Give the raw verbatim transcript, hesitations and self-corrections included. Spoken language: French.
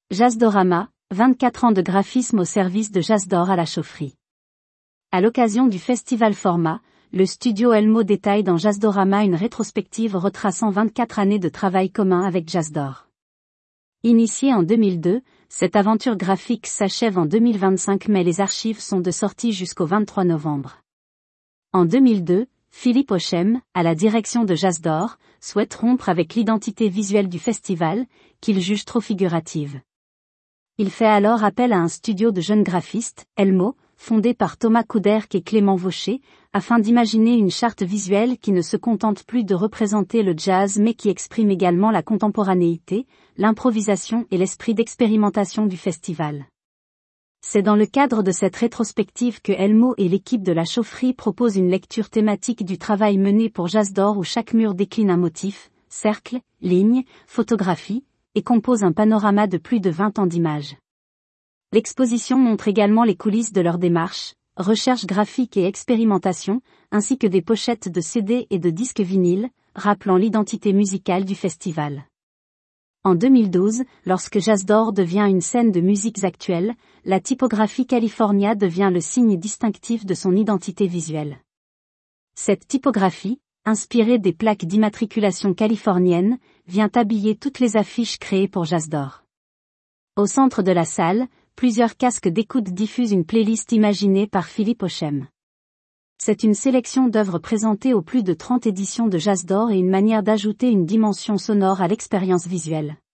Jazzdorama, vingt-quatre ans de graphisme au service de Jazzdor à la chaufferie. À l'occasion du festival Format, le studio Elmo détaille dans Jazzdorama une rétrospective retraçant vingt-quatre années de travail commun avec Jazzdor. Initiée en deux mille deux, cette aventure graphique s'achève en deux mille vingt-cinq mais les archives sont de sortie jusqu'au vingt-trois novembre. En deux mille deux, Philippe Ochem, à la direction de Jazzdor, souhaite rompre avec l'identité visuelle du festival, qu'il juge trop figurative. Il fait alors appel à un studio de jeunes graphistes, Elmo, fondé par Thomas Couderc et Clément Vaucher, afin d'imaginer une charte visuelle qui ne se contente plus de représenter le jazz mais qui exprime également la contemporanéité, l'improvisation et l'esprit d'expérimentation du festival. C'est dans le cadre de cette rétrospective que Elmo et l'équipe de la chaufferie proposent une lecture thématique du travail mené pour Jazzdor où chaque mur décline un motif, cercle, ligne, photographie, et compose un panorama de plus de vingt ans d'images. L'exposition montre également les coulisses de leur démarche, recherche graphique et expérimentation, ainsi que des pochettes de C D et de disques vinyles, rappelant l'identité musicale du festival. En deux mille douze, lorsque Jazzdor devient une scène de musiques actuelles, la typographie California devient le signe distinctif de son identité visuelle. Cette typographie, inspirée des plaques d'immatriculation californiennes, vient habiller toutes les affiches créées pour Jazzdor. Au centre de la salle, plusieurs casques d'écoute diffusent une playlist imaginée par Philippe Ochem. C'est une sélection d'œuvres présentées aux plus de trente éditions de Jazzdor et une manière d'ajouter une dimension sonore à l'expérience visuelle.